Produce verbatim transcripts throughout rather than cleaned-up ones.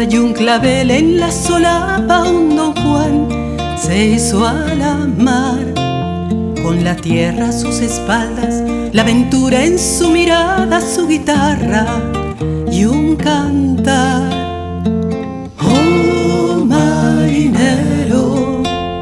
y un clavel en la solapa, un don Juan se hizo a la mar. Con la tierra a sus espaldas, la aventura en su mirada, su guitarra y un cantar. Oh marinero,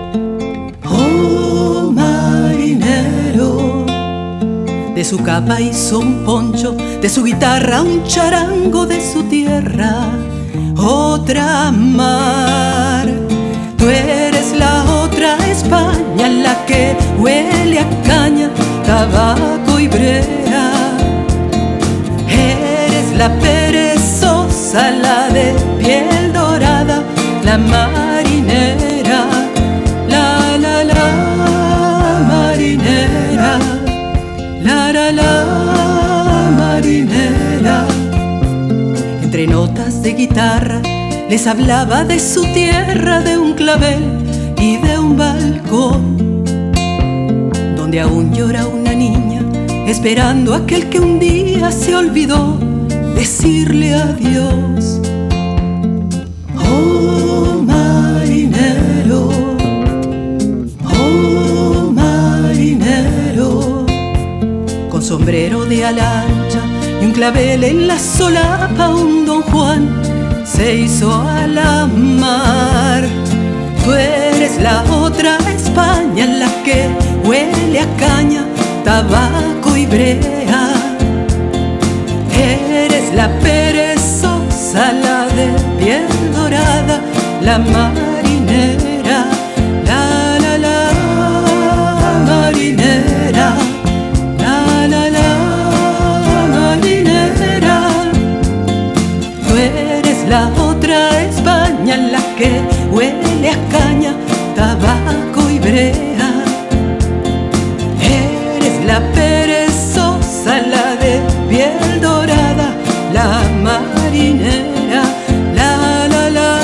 oh marinero. De su capa hizo un poncho, de su guitarra un charango, de su tierra otra mar. Tú eres la otra España, la que huele a caña, tabaco y brea. Eres la perezosa, la de piel dorada, la marinera, la la la marinera, la la la marinera. Entre notas de guitarra les hablaba de su tierra, de un clavel y de un balcón, donde aún llora una niña, esperando a aquel que un día se olvidó decirle adiós. Oh marinero, oh marinero. Con sombrero de ala ancha y un clavel en la solapa, un don Juan se hizo a la mar. Tú eres la otra España, la que huele a caña, tabaco y brea. Eres la perezosa, la de piel dorada, la marinera, la la la marinera, la la la marinera. Tú eres la otra España, la que huele a caña, tabaco y brea. Eres la perezosa, la de piel dorada, la marinera, la la la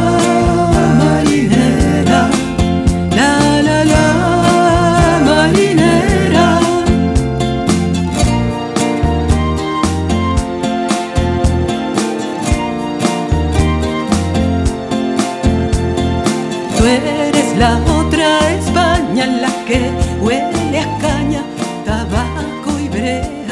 marinera, la la la marinera. Tú eres la otra España, la que huele a caña, tabaco y brea.